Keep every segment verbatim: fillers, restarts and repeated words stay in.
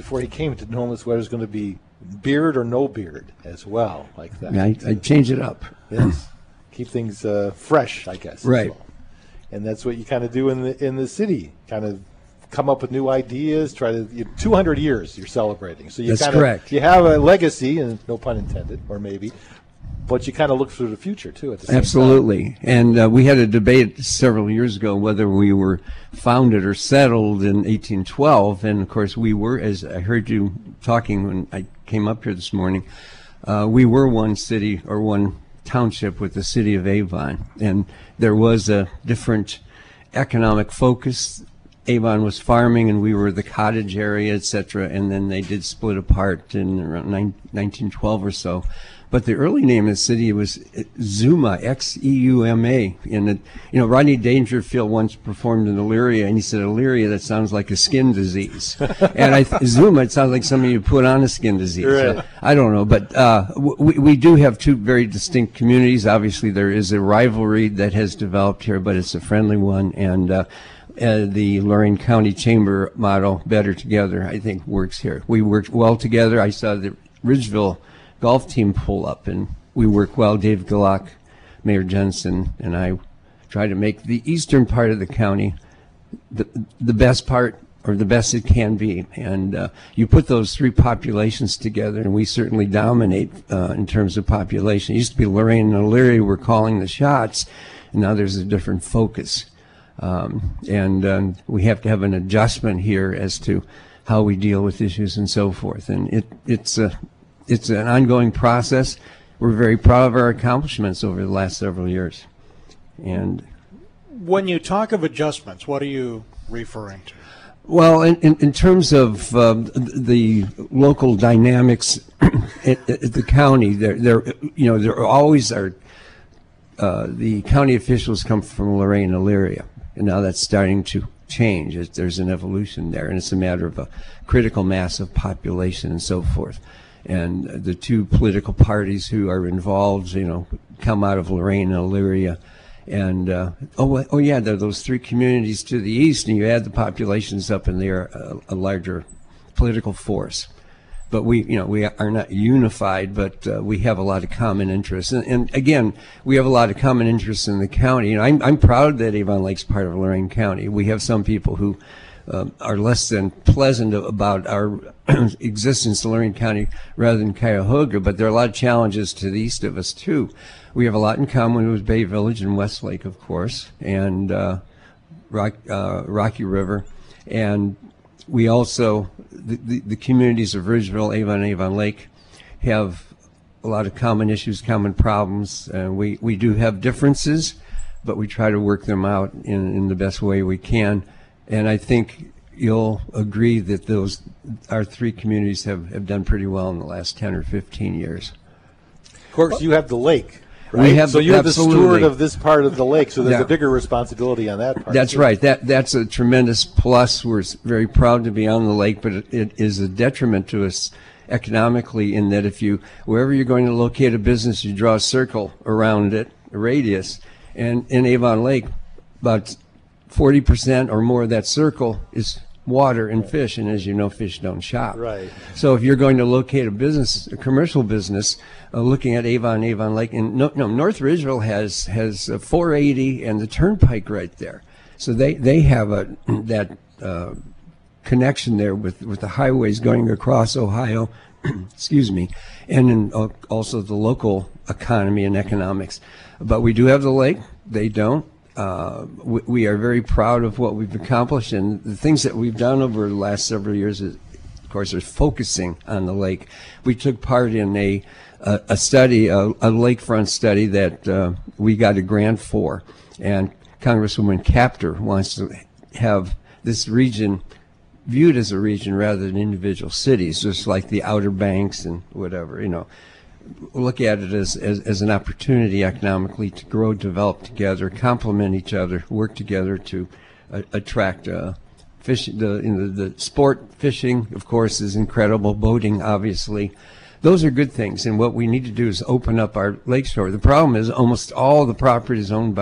before he came, to know whether it's going to be beard or no beard as well, like that. Yeah, I, I change it up. Yes, keep things uh, fresh, I guess. Right. Well. And that's what you kind of do in the in the city, kind of come up with new ideas. Try to you, two hundred years you're celebrating, so you That's kind of correct. you have a legacy, and no pun intended, or maybe. But you kind of look through the future, too, at the same Absolutely. time. And uh, we had a debate several years ago whether we were founded or settled in eighteen twelve. And, of course, we were, as I heard you talking when I came up here this morning, uh, we were one city or one township with the city of Avon. And there was a different economic focus. Avon was farming, and we were the cottage area, et cetera. And then they did split apart in around nineteen twelve or so. But the early name of the city was Zuma, X E U M A. And, it, you know, Rodney Dangerfield once performed in Elyria, and he said, Elyria, that sounds like a skin disease. And I th Zuma, it sounds like somebody who put on a skin disease. Right. So, I don't know. But uh, we, we do have two very distinct communities. Obviously, there is a rivalry that has developed here, but it's a friendly one. And uh, uh, the Lorain County Chamber model, Better Together, I think works here. We worked well together. I saw the Ridgeville golf team pull up, and we work well. Dave Galock, Mayor Jensen, and I try to make the eastern part of the county the the best part, or the best it can be. And uh, you put those three populations together, and we certainly dominate uh, in terms of population. It used to be Lorain and Elyria were calling the shots, and now there's a different focus. Um, and um, we have to have an adjustment here as to how we deal with issues and so forth. And it it's a It's an ongoing process. We're very proud of our accomplishments over the last several years. And when you talk of adjustments, what are you referring to? Well, in, in, in terms of um, the local dynamics at, at the county, there, there, you know, there always are. Uh, the county officials come from Lorain and Elyria, and now that's starting to change. It, there's an evolution there, and it's a matter of a critical mass of population and so forth. And the two political parties who are involved, you know, come out of Lorain and Elyria. And, uh, oh, oh yeah, there are those three communities to the east, and you add the populations up, and they're a, a larger political force. But we, you know, we are not unified, but uh, we have a lot of common interests. And, and again, we have a lot of common interests in the county. You know, I'm, I'm proud that Avon Lake's part of Lorain County. We have some people who Um, are less than pleasant about our existence in Lorain County rather than Cuyahoga, but there are a lot of challenges to the east of us too. We have a lot in common with Bay Village and Westlake, of course, and uh, Rock, uh, Rocky River, and we also, the, the, the communities of Ridgeville, Avon, and Avon Lake have a lot of common issues, common problems. Uh, we, we do have differences, but we try to work them out in, in the best way we can. And I think you'll agree that those, our three communities have, have done pretty well in the last ten or fifteen years. Of course, you have the lake, right? We have so the, you're absolutely. the steward of this part of the lake, so there's Yeah. a bigger responsibility on that part. That's too. right. That That's a tremendous plus. We're very proud to be on the lake, but it, it is a detriment to us economically in that if you, wherever you're going to locate a business, you draw a circle around it, a radius. And in Avon Lake, about forty percent or more of that circle is water and fish, and as you know, fish don't shop. Right. So if you're going to locate a business, a commercial business, uh, looking at Avon, Avon Lake, and no, no, North Ridgeville has has uh, four eighty and the Turnpike right there. So they they have a that uh, connection there with with the highways going across Ohio. Excuse me, and in, uh, also the local economy and economics. But we do have the lake. They don't. Uh, we, we are very proud of what we've accomplished, and the things that we've done over the last several years, is, of course, are focusing on the lake. We took part in a a, a study, a, a lakefront study that uh, we got a grant for, and Congresswoman Capter wants to have this region viewed as a region rather than individual cities, just like the Outer Banks and whatever, you know. Look at it as, as, as an opportunity economically to grow, develop together, complement each other, work together to uh, attract uh, fish. The, you know, the sport fishing, of course, is incredible. Boating, obviously. Those are good things, and what we need to do is open up our lakeshore. The problem is almost all the property is owned by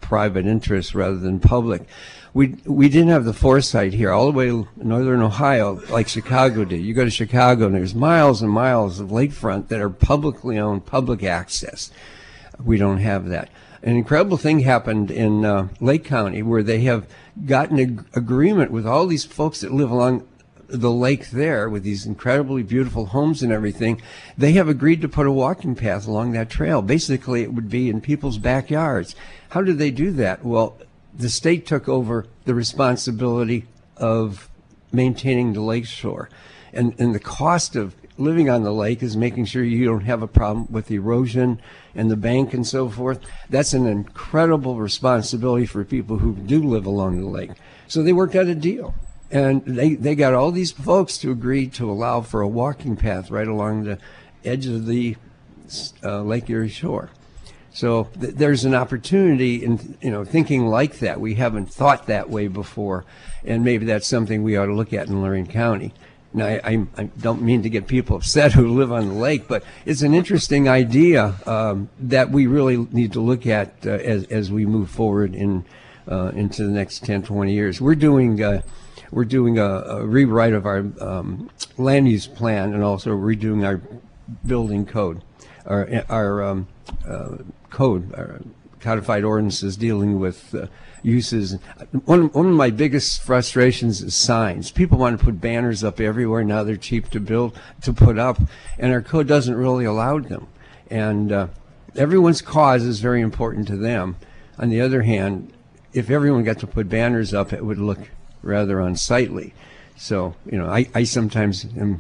private interest rather than public. We we didn't have the foresight here all the way to northern Ohio like Chicago did. You go to Chicago and there's miles and miles of lakefront that are publicly owned, public access. We don't have that. An incredible thing happened in uh, Lake County where they have gotten an agreement with all these folks that live along the lake there with these incredibly beautiful homes and everything. They have agreed to put a walking path along that trail. Basically, it would be in people's backyards. How did they do that? Well, the state took over the responsibility of maintaining the lake shore. And, and the cost of living on the lake is making sure you don't have a problem with erosion and the bank and so forth. That's an incredible responsibility for people who do live along the lake. So they worked out a deal. And they, they got all these folks to agree to allow for a walking path right along the edge of the uh, Lake Erie shore. So th- there's an opportunity in, you know, thinking like that. We haven't thought that way before, and maybe that's something we ought to look at in Lorraine County. Now, I, I, I don't mean to get people upset who live on the lake, but it's an interesting idea um, that we really need to look at uh, as, as we move forward in uh, into the next ten, twenty years. We're doing uh, we're doing a, a rewrite of our um, land use plan and also redoing our building code, our our um, uh, code, our codified ordinances dealing with uh, uses. One, one of my biggest frustrations is signs. People want to put banners up everywhere. Now they're cheap to build, to put up, and our code doesn't really allow them. And uh, everyone's cause is very important to them. On the other hand, if everyone got to put banners up, it would look rather unsightly. So, you know, I, I sometimes am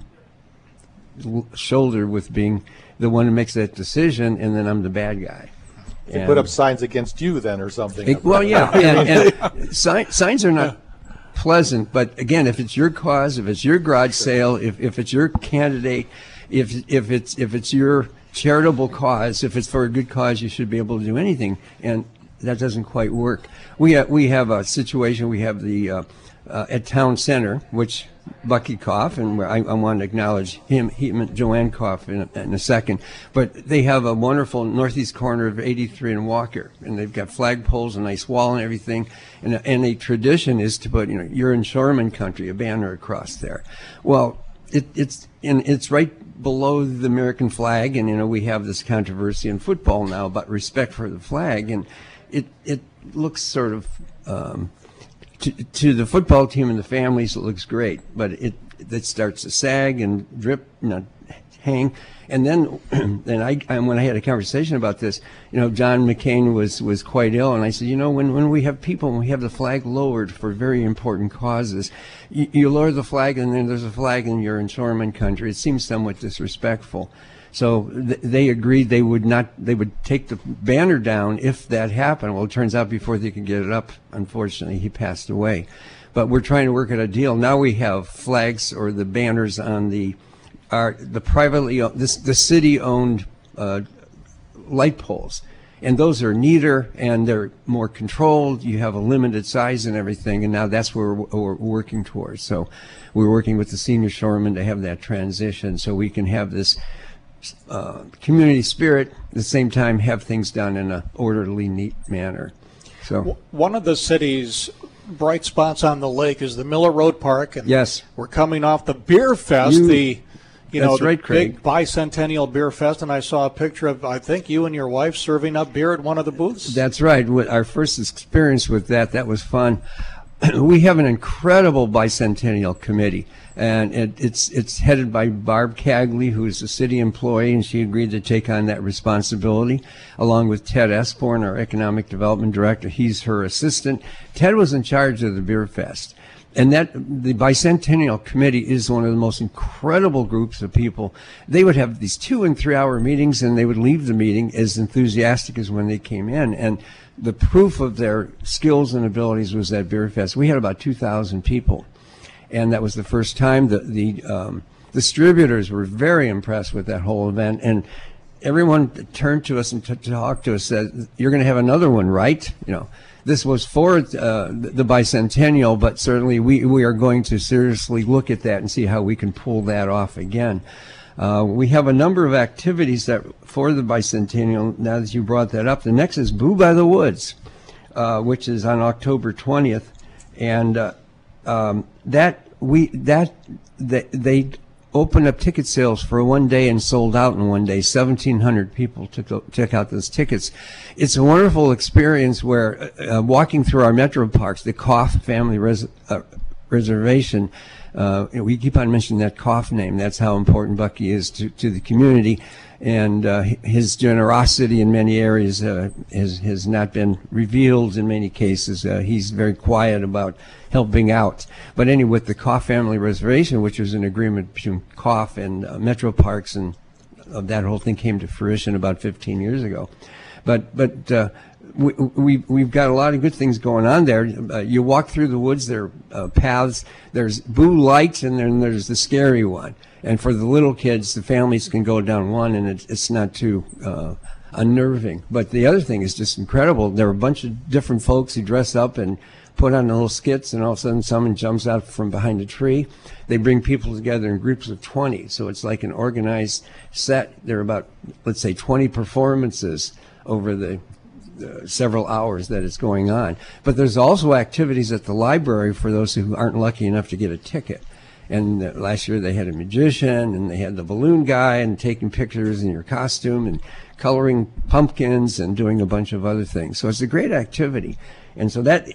shoulder with being the one who makes that decision, and then I'm the bad guy. They put up signs against you then or something. It, well, yeah, and, and sign, signs are not pleasant, but again, if it's your cause, if it's your garage sale, if, if it's your candidate, if if it's if it's your charitable cause, if it's for a good cause, you should be able to do anything, and that doesn't quite work. We have, we have a situation. We have the uh, uh, at Town Center, which Bucky Koff, and I, I want to acknowledge him, him and Joanne Koff in a, in a second, but they have a wonderful northeast corner of eighty-three and Walker, and they've got flagpoles, a nice wall and everything, and a, and a tradition is to put, you know, you're in shoreman country, a banner across there. Well, it, it's in, it's right below the American flag, and, you know, we have this controversy in football now about respect for the flag, and it, it looks sort of, um, To, to the football team and the families, it looks great, but it it starts to sag and drip, you know, hang, and then, then I, I when I had a conversation about this, you know, John McCain was was quite ill, and I said, you know, when when we have people, when we have the flag lowered for very important causes, you, you lower the flag, and then there's a flag, and you're in shoreman country. It seems somewhat disrespectful. So th- they agreed they would not, they would take the banner down if that happened. Well, it turns out before they could get it up, unfortunately, he passed away. But we're trying to work out a deal. Now we have flags or the banners on the, our, the privately, this, the city-owned uh, light poles. And those are neater and they're more controlled. You have a limited size and everything, and now that's where we're, we're working towards. So we're working with the senior shoremen to have that transition so we can have this Uh, community spirit, at the same time have things done in an orderly, neat manner. So one of the city's bright spots on the lake is the Miller Road Park, and yes, we're coming off the Beer Fest, you, the you know the right, big bicentennial beer fest, and I saw a picture of I think you and your wife serving up beer at one of the booths. That's right. Our first experience with that, that was fun. We have an incredible bicentennial committee, and it, it's it's headed by Barb Cagley, who is a city employee, and she agreed to take on that responsibility, along with Ted Esborn, our economic development director. He's her assistant. Ted was in charge of the Beer Fest, and that the bicentennial committee is one of the most incredible groups of people. They would have these two and three hour meetings, and they would leave the meeting as enthusiastic as when they came in. And the proof of their skills and abilities was that Beer Fest. We had about two thousand people, and that was the first time. The, the um, distributors were very impressed with that whole event, and everyone turned to us and t- talked to us, said, you're going to have another one, right? You know, this was for uh, the bicentennial, but certainly we, we are going to seriously look at that and see how we can pull that off again. Uh, we have a number of activities that for the bicentennial. Now that you brought that up, the next is Boo by the Woods. uh, which is on October twentieth, and uh, um, that we that they, they opened up ticket sales for one day and sold out in one day. seventeen hundred people took took out those tickets. It's a wonderful experience where uh, walking through our metro parks, the Koff Family Res uh, Reservation. Uh, we keep on mentioning that Koff name. That's how important Bucky is to, to the community. And uh, his generosity in many areas uh, has, has not been revealed in many cases. Uh, he's very quiet about helping out. But anyway, with the Koff Family Reservation, which was an agreement between Koff and uh, Metro Parks, and uh, that whole thing came to fruition about fifteen years ago. But, but uh, we, we, we've got a lot of good things going on there. Uh, you walk through the woods, there are uh, paths, there's blue lights, and then there's the scary one. And for the little kids, the families can go down one, and it, it's not too uh, unnerving. But the other thing is just incredible. There are a bunch of different folks who dress up and put on little skits, and all of a sudden someone jumps out from behind a tree. They bring people together in groups of twenty, so it's like an organized set. There are about, let's say, twenty performances over the uh, several hours that it's going on. But there's also activities at the library for those who aren't lucky enough to get a ticket. And uh, last year they had a magician, and they had the balloon guy, and taking pictures in your costume, and coloring pumpkins, and doing a bunch of other things. So it's a great activity. And so that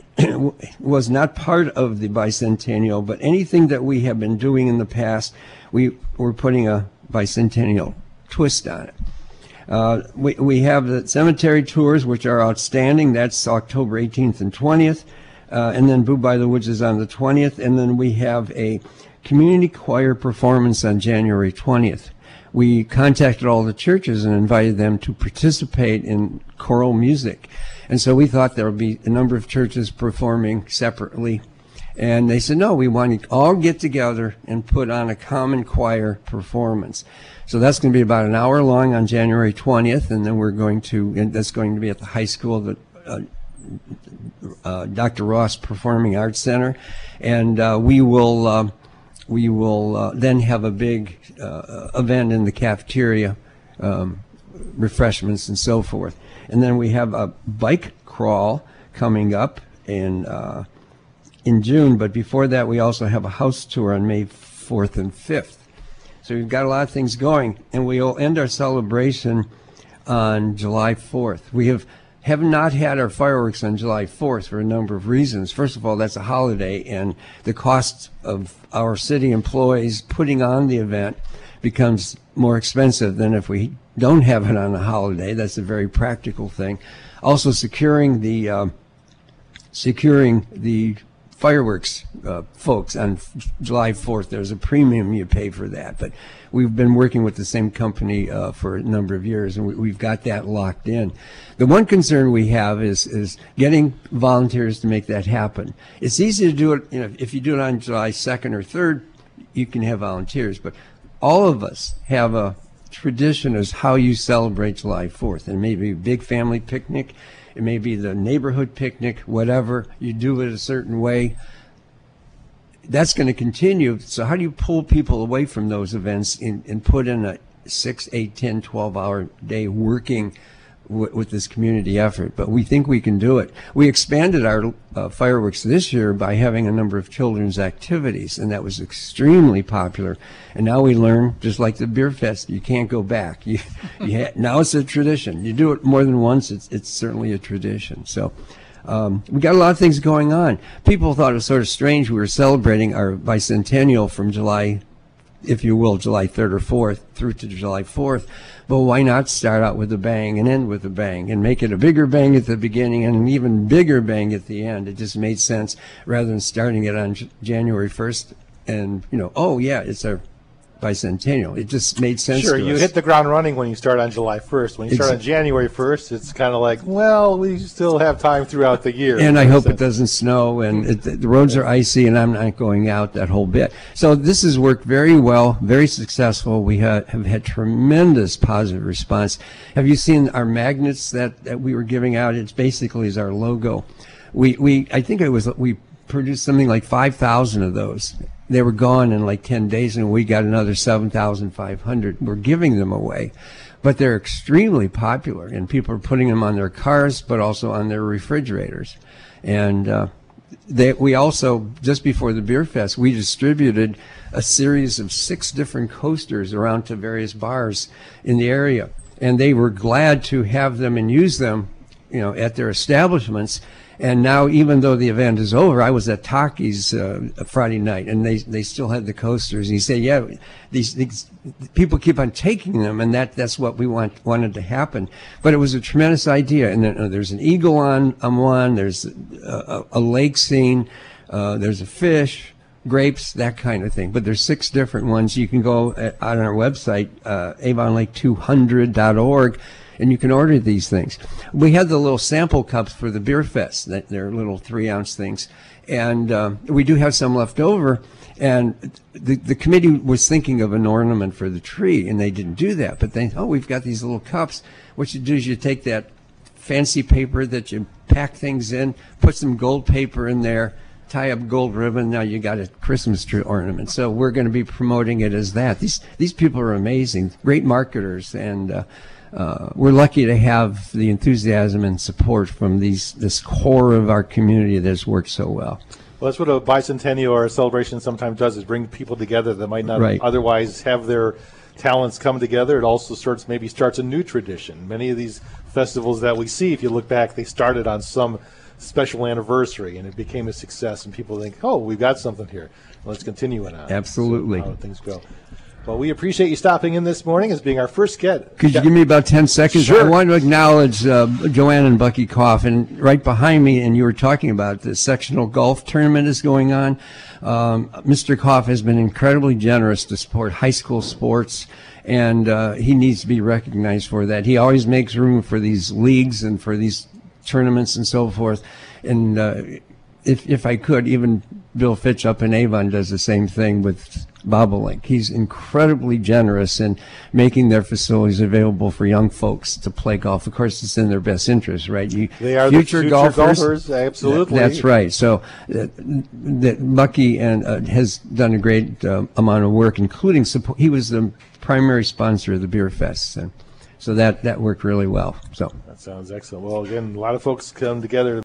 was not part of the bicentennial, but anything that we have been doing in the past, we were putting a bicentennial twist on it. Uh, we, we have the cemetery tours, which are outstanding. That's October eighteenth and twentieth. Uh, and then Boo by the Woods is on the twentieth. And then we have a community choir performance on January twentieth. We contacted all the churches and invited them to participate in choral music. And so we thought there would be a number of churches performing separately. And they said, no, we want to all get together and put on a common choir performance. So that's going to be about an hour long on January twentieth, and then we're going to, and that's going to be at the high school, the uh, uh, Doctor Ross Performing Arts Center. And uh, we will, uh, we will uh, then have a big uh, event in the cafeteria, um, refreshments and so forth. And then we have a bike crawl coming up in uh, in June, but before that we also have a house tour on May fourth and fifth. So we've got a lot of things going, and we will end our celebration on July fourth. We have have not had our fireworks on July fourth for a number of reasons. First of all, that's a holiday, and the cost of our city employees putting on the event becomes more expensive than if we don't have it on a holiday. That's a very practical thing. Also, securing the uh, securing the fireworks uh, folks on July fourth. There's a premium you pay for that, but we've been working with the same company uh, for a number of years, and we, we've got that locked in. The one concern we have is is getting volunteers to make that happen. It's easy to do it, you know, if you do it on July second or third, you can have volunteers, but all of us have a tradition as how you celebrate July fourth. And maybe a big family picnic, it may be the neighborhood picnic, whatever. You do it a certain way. That's going to continue. So how do you pull people away from those events and, and put in a six, eight, ten, twelve hour day working w with this community effort? But we think we can do it. We expanded our uh, fireworks this year by having a number of children's activities, and that was extremely popular. And now we learn, just like the beer fest, you can't go back. You, you ha now it's a tradition. You do it more than once, it's, it's certainly a tradition. So um, we got a lot of things going on. People thought it was sort of strange we were celebrating our bicentennial from July, if you will, July third or fourth through to July fourth. But why not start out with a bang and end with a bang and make it a bigger bang at the beginning and an even bigger bang at the end? It just made sense rather than starting it on J January first and, you know, oh, yeah, it's our bicentennial. It just made sense Sure, to you us. hit the ground running when you start on July first. When you start on January first, it's kind of like, well, we still have time throughout the year. And I hope it doesn't snow, and it, the roads are icy, and I'm not going out that whole bit. So this has worked very well, very successful. We ha have had tremendous positive response. Have you seen our magnets that, that we were giving out? It's basically is our logo. We, we I think it was we produced something like five thousand of those they were gone in like ten days, and we got another seven thousand five hundred. We're giving them away. But they're extremely popular, and people are putting them on their cars, but also on their refrigerators. And uh, they, we also, just before the Beer Fest, we distributed a series of six different coasters around to various bars in the area. And they were glad to have them and use them, you know, at their establishments. And now, even though the event is over, I was at Taki's uh, Friday night, and they they still had the coasters. And he said, "Yeah, these, these people keep on taking them, and that that's what we want wanted to happen." But it was a tremendous idea. And then, uh, there's an eagle on on one. There's a, a, a lake scene. Uh, there's a fish, grapes, that kind of thing. But there's six different ones. You can go at, on our website, uh, avon lake two hundred dot org. And you can order these things. We had the little sample cups for the Beer Fest. That they're little three-ounce things. And uh, we do have some left over. And the, the committee was thinking of an ornament for the tree, and they didn't do that. But they, oh, we've got these little cups. What you do is you take that fancy paper that you pack things in, put some gold paper in there, tie up gold ribbon. Now you got a Christmas tree ornament. So we're going to be promoting it as that. These, these people are amazing, great marketers, and uh, Uh, we're lucky to have the enthusiasm and support from these this core of our community that has worked so well. Well, that's what a bicentennial or a celebration sometimes does, is bring people together that might not Right. otherwise have their talents come together. It also starts maybe starts a new tradition. Many of these festivals that we see, if you look back, they started on some special anniversary, and it became a success, and people think, oh, we've got something here. Let's continue it on. Absolutely. So how things go. Well, we appreciate you stopping in this morning as being our first guest. Could you give me about ten seconds? Sure. I want to acknowledge uh, Joanne and Bucky Koff, and right behind me, and you were talking about the sectional golf tournament is going on. Um, Mister Koff has been incredibly generous to support high school sports, and uh, he needs to be recognized for that. He always makes room for these leagues and for these tournaments and so forth. And uh, if if I could, even Bill Fitch up in Avon does the same thing with Bobolink. He's incredibly generous in making their facilities available for young folks to play golf. Of course, it's in their best interest, right? You, They are future, the future golfers, golfers, absolutely. That's right. So uh, that Bucky and uh, has done a great uh, amount of work, including support. He was the primary sponsor of the Beer Fest, and so that that worked really well. So That sounds excellent. Well, again, a lot of folks come together